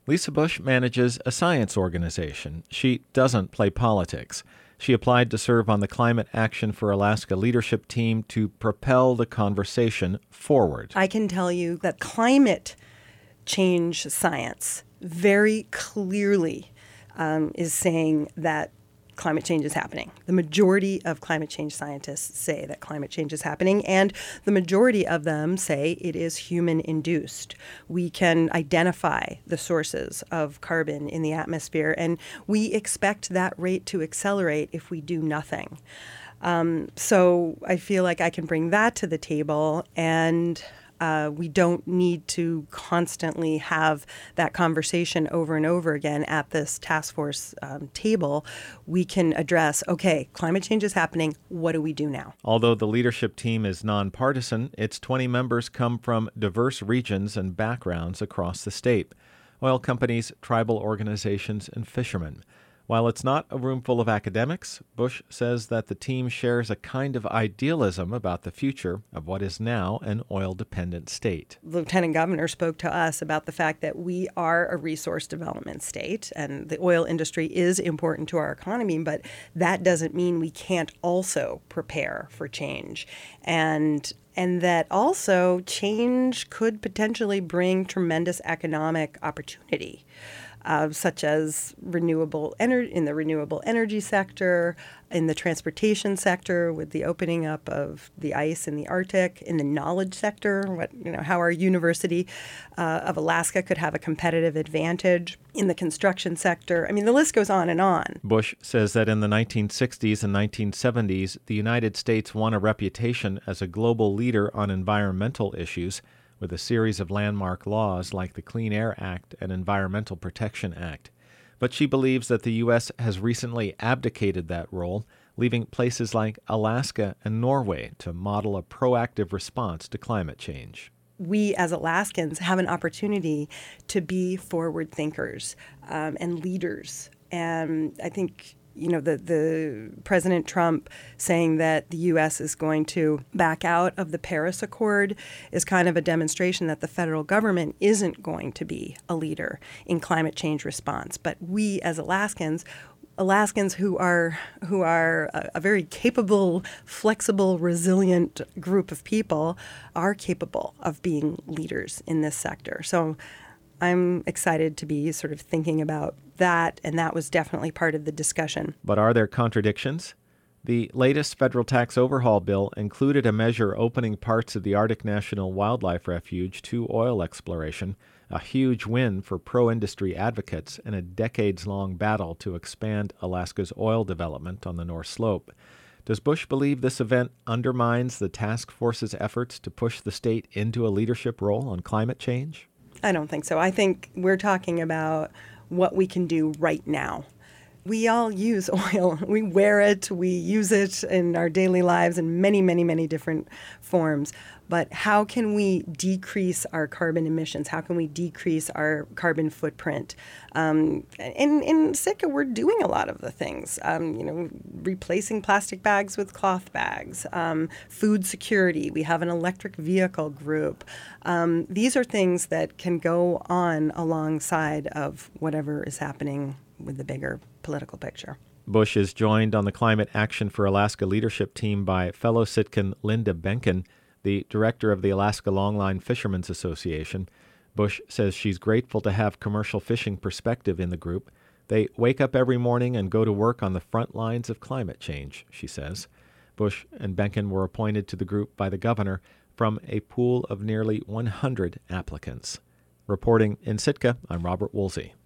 Lisa Bush manages a science organization. She doesn't play politics. She applied to serve on the Climate Action for Alaska leadership team to propel the conversation forward. I can tell you that climate change science very clearly is saying that climate change is happening. The majority of climate change scientists say that climate change is happening, and the majority of them say it is human-induced. We can identify the sources of carbon in the atmosphere, and we expect that rate to accelerate if we do nothing. So I feel like I can bring that to the table, and we don't need to constantly have that conversation over and over again at this task force table. We can address, okay, climate change is happening. What do we do now? Although the leadership team is nonpartisan, its 20 members come from diverse regions and backgrounds across the state: oil companies, tribal organizations, and fishermen. While it's not a room full of academics, Bush says that the team shares a kind of idealism about the future of what is now an oil-dependent state. The Lieutenant Governor spoke to us about the fact that we are a resource development state, and the oil industry is important to our economy, but that doesn't mean we can't also prepare for change. And that also change could potentially bring tremendous economic opportunity. Such as in the renewable energy sector, in the transportation sector with the opening up of the ice in the Arctic, in the knowledge sector, how our University of Alaska could have a competitive advantage, in the construction sector. I mean, the list goes on and on. Bush says that in the 1960s and 1970s, the United States won a reputation as a global leader on environmental issues, with a series of landmark laws like the Clean Air Act and Environmental Protection Act. But she believes that the U.S. has recently abdicated that role, leaving places like Alaska and Norway to model a proactive response to climate change. We as Alaskans have an opportunity to be forward thinkers and leaders. And I think the President Trump saying that the U.S. is going to back out of the Paris Accord is kind of a demonstration that the federal government isn't going to be a leader in climate change response. But we as Alaskans who are a very capable, flexible, resilient group of people are capable of being leaders in this sector. So I'm excited to be sort of thinking about that, and that was definitely part of the discussion. But are there contradictions? The latest federal tax overhaul bill included a measure opening parts of the Arctic National Wildlife Refuge to oil exploration, a huge win for pro-industry advocates in a decades-long battle to expand Alaska's oil development on the North Slope. Does Bush believe this event undermines the task force's efforts to push the state into a leadership role on climate change? I don't think so. I think we're talking about what we can do right now. We all use oil. We wear it. We use it in our daily lives in many, many, many different forms. But how can we decrease our carbon emissions? How can we decrease our carbon footprint? In Sitka, we're doing a lot of the things. Replacing plastic bags with cloth bags. Food security. We have an electric vehicle group. These are things that can go on alongside of whatever is happening with the bigger political picture. Bush is joined on the Climate Action for Alaska leadership team by fellow Sitkan Linda Benken, the director of the Alaska Longline Fishermen's Association. Bush says she's grateful to have commercial fishing perspective in the group. They wake up every morning and go to work on the front lines of climate change, she says. Bush and Benken were appointed to the group by the governor from a pool of nearly 100 applicants. Reporting in Sitka, I'm Robert Woolsey.